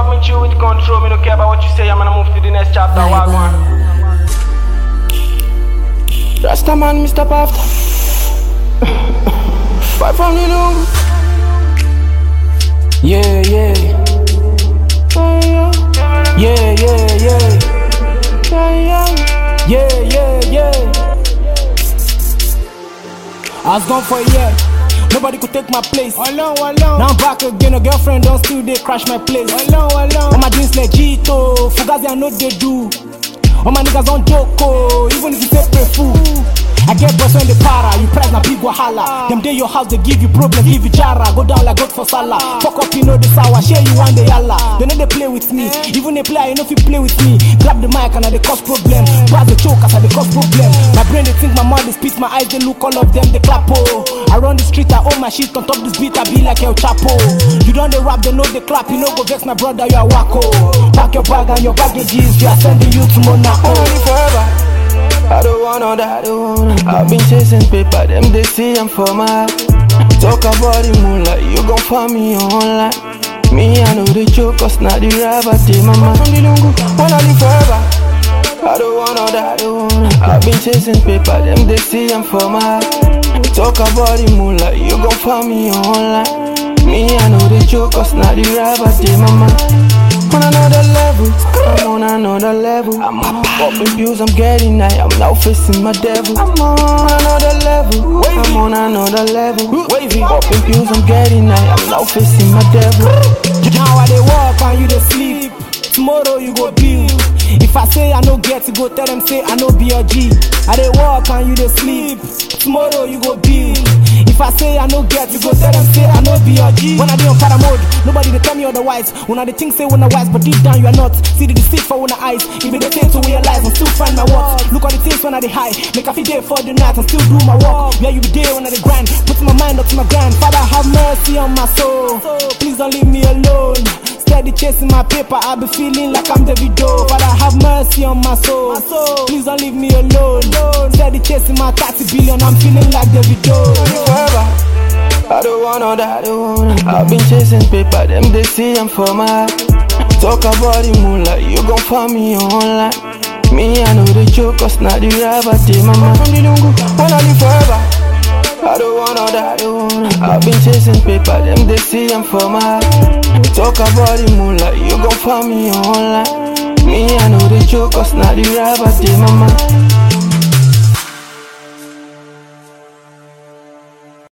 have me chill with control. Me don't care about what you say. I'm gonna move to the next chapter. Wagwan. Rastaman, Mr. Pafta. Fight from the Lungu. Yeah, yeah. Yeah, yeah, yeah. Yeah, yeah, yeah. I was gone for a year. Nobody could take my place. Now I'm back again. A girlfriend don't still they crash my place. All my dreams like Gito. Fugazi I know they do. All my niggas on Joko. Even if you say pray fool. I get boss when they para, you price na big wahala. Them day your house they give you problem, give you jara. Go down like God for Salah. Fuck up you know the sour, share you one day yalla. They know they play with me, even they play, you know if you play with me. Grab the mic and they cause problem. Bras the choke as they cause problem. My brain they think my mouth they spit, my eyes they look, all of them they clap oh. I run the street, I own my shit, on top this beat I be like El Chapo. You don't they rap, they know they clap, you know go vex my brother, you are wacko. Pack your bag and your baggages, we are sending you to Monaco. Forever. I don't wanna that, I've been chasing paper, them they see I'm for my talk about the moonlight, you gon' find me online. Me, I know the joke, cause not the rapper, take my mind from the Lungu, wanna live forever. I don't wanna that, I've been chasing paper, them they see I'm for my talk about the moonlight, you gon' find me online. Me, I know the joke, cause not the rapper, take my mind. On another level, I'm on another level. I'm popping pills, I'm getting high, I'm now facing my devil. I'm on another level, I'm on another level. Popping pills, I'm getting high, I'm now facing my devil. Now I they walk and you they sleep. Tomorrow you go build. If I say I no get to go tell them say I no be a G. I they walk and you they sleep. Tomorrow you go build. If I say I no get to go tell them say I no be a G. When I be on para mode, nobody they tell me otherwise. When I they think say when I wise, but deep down you are not. See the deceit for when I eyes. If they take to realize and still find my work. Look at the things when I they high. Make a few day for the night and still do my work. Yeah, you be there when I they grind. Put my mind up to my grind. Father have mercy on my soul. Please don't leave me alone. Steady chasing my paper, I be feeling like I'm Davido. Father have mercy on my soul. Please don't leave me alone. Steady chasing my 30 billion, I'm feeling like Davido. Forever, I don't wanna that, I've been chasing paper, them they see I'm for my talk about the moonlight, you gon' find me online. Me, I know the joke, cause not the rapper, take my mind from the Lungu, wanna live forever. I don't wanna that, I've been chasing paper, them they see I'm for my talk about the moonlight, you gon' find me online. Me, I know the joke, cause not the rapper, take my mind.